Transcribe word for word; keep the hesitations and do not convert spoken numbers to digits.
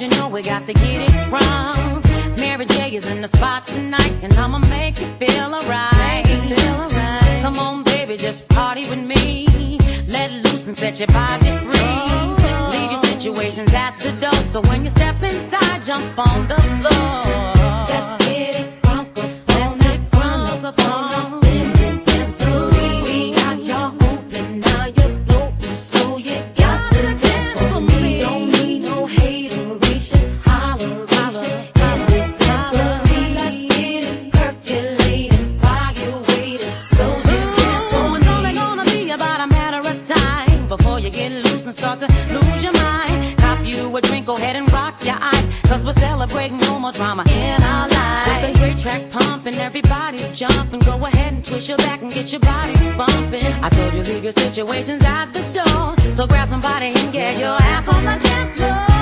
you know we got to get it wrong. Mary J is in the spot tonight, and I'ma make you feel alright. Come on, baby, just party with me. Let loose and set your body free. Leave your situations at the door, so when you step inside, jump on the floor. Let's get it crunk up, let's get crunk up on in this dancery. We got y'all open, now you're floating, so you got to dance for me. Don't need no hateration, holleration in this dancery. Let's get it percolating while you're waiting, so just dance for me. It's only gonna be about a matter of time before you get loose and start to lose your mind. Cop you a drink, go ahead and rock your eyes, cause we're celebrating no more drama in our lives. With a great track pumping, everybody's jumping. Go ahead and twist your back and get your body bumping. I told you leave your situations at the door, so grab somebody and get your ass on the dance floor.